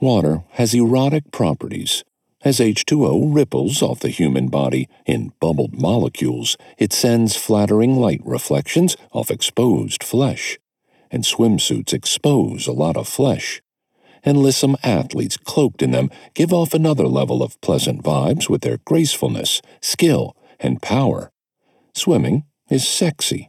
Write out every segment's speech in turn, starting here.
Water has erotic properties. As H2O ripples off the human body in bubbled molecules, it sends flattering light reflections off exposed flesh. And swimsuits expose a lot of flesh. And lissom athletes cloaked in them give off another level of pleasant vibes with their gracefulness, skill, and power. Swimming is sexy.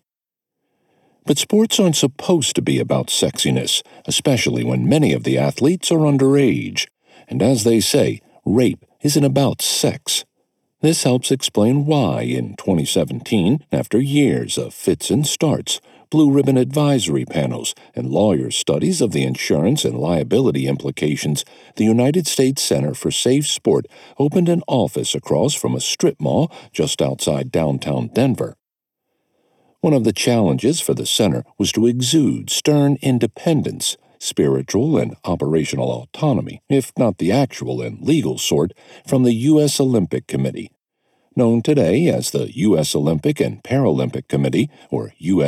But sports aren't supposed to be about sexiness, especially when many of the athletes are underage. And as they say, rape isn't about sex. This helps explain why, in 2017, after years of fits and starts, blue ribbon advisory panels, and lawyer studies of the insurance and liability implications, the United States Center for Safe Sport opened an office across from a strip mall just outside downtown Denver. One of the challenges for the center was to exude stern independence, spiritual and operational autonomy, if not the actual and legal sort, from the U.S. Olympic Committee. Known today as the U.S. Olympic and Paralympic Committee, or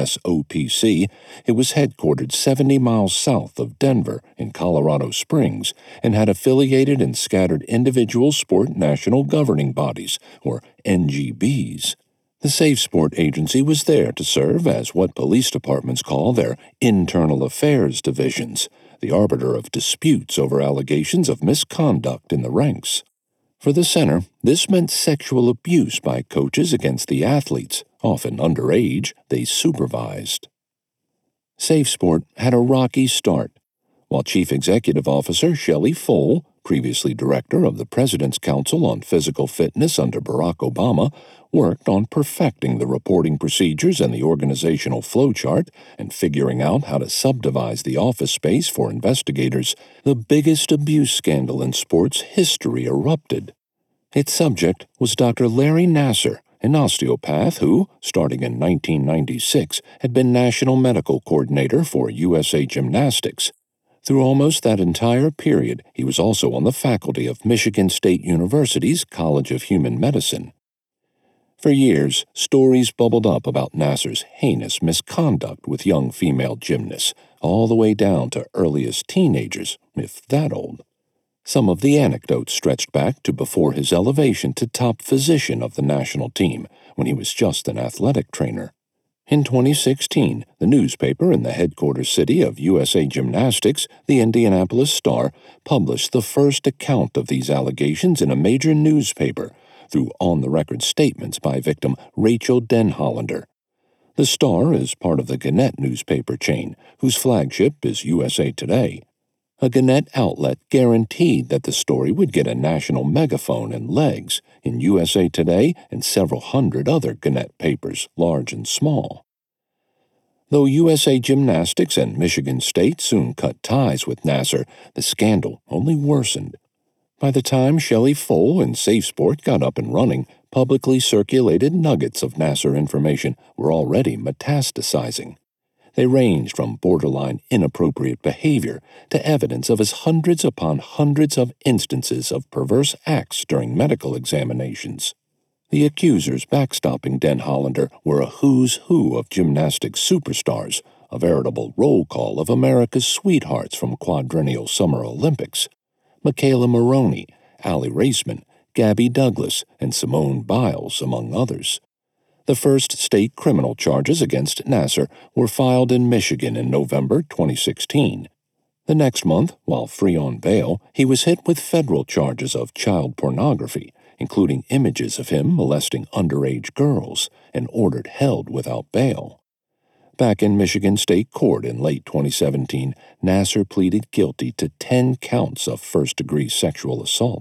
USOPC, it was headquartered 70 miles south of Denver in Colorado Springs and had affiliated and scattered individual sport national governing bodies, or NGBs. The Safe Sport Agency was there to serve as what police departments call their internal affairs divisions, the arbiter of disputes over allegations of misconduct in the ranks. For the center, this meant sexual abuse by coaches against the athletes, often underage, they supervised. Safe Sport had a rocky start. While Chief Executive Officer Shelley Foale, previously director of the President's Council on Physical Fitness under Barack Obama, worked on perfecting the reporting procedures and the organizational flowchart and figuring out how to subdivide the office space for investigators, the biggest abuse scandal in sports history erupted. Its subject was Dr. Larry Nassar, an osteopath who, starting in 1996, had been National Medical Coordinator for USA Gymnastics. Through almost that entire period, he was also on the faculty of Michigan State University's College of Human Medicine. For years, stories bubbled up about Nassar's heinous misconduct with young female gymnasts, all the way down to earliest teenagers, if that old. Some of the anecdotes stretched back to before his elevation to top physician of the national team, when he was just an athletic trainer. In 2016, the newspaper in the headquarters city of USA Gymnastics, the Indianapolis Star, published the first account of these allegations in a major newspaper, through on-the-record statements by victim Rachel Denhollander. The Star is part of the Gannett newspaper chain, whose flagship is USA Today. A Gannett outlet guaranteed that the story would get a national megaphone and legs in USA Today and several hundred other Gannett papers, large and small. Though USA Gymnastics and Michigan State soon cut ties with Nassar, the scandal only worsened. By the time Shelley Foale and Safe Sport got up and running, publicly circulated nuggets of Nassar information were already metastasizing. They ranged from borderline inappropriate behavior to evidence of his hundreds upon hundreds of instances of perverse acts during medical examinations. The accusers backstopping Denhollander were a who's who of gymnastics superstars, a veritable roll call of America's sweethearts from quadrennial Summer Olympics. Michaela Maroney, Allie Raceman, Gabby Douglas, and Simone Biles, among others. The first state criminal charges against Nassar were filed in Michigan in November 2016. The next month, while free on bail, he was hit with federal charges of child pornography, including images of him molesting underage girls, and ordered held without bail. Back in Michigan State Court in late 2017, Nassar pleaded guilty to 10 counts of first-degree sexual assault.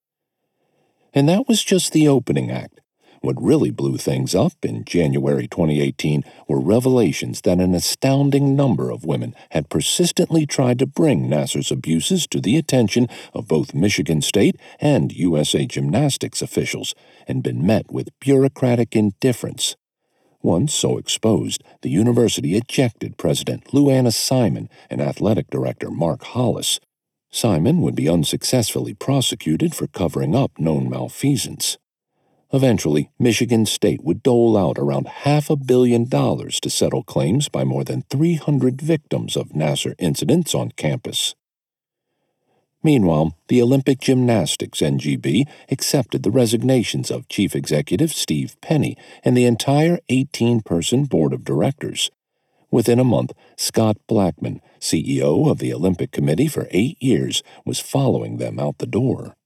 And that was just the opening act. What really blew things up in January 2018 were revelations that an astounding number of women had persistently tried to bring Nassar's abuses to the attention of both Michigan State and USA Gymnastics officials and been met with bureaucratic indifference. Once so exposed, the university ejected President Lou Anna Simon and athletic director Mark Hollis. Simon would be unsuccessfully prosecuted for covering up known malfeasance. Eventually, Michigan State would dole out around $500 million to settle claims by more than 300 victims of Nassar incidents on campus. Meanwhile, the Olympic Gymnastics NGB accepted the resignations of Chief Executive Steve Penny and the entire 18-person board of directors. Within a month, Scott Blackman, CEO of the Olympic Committee for 8 years, was following them out the door.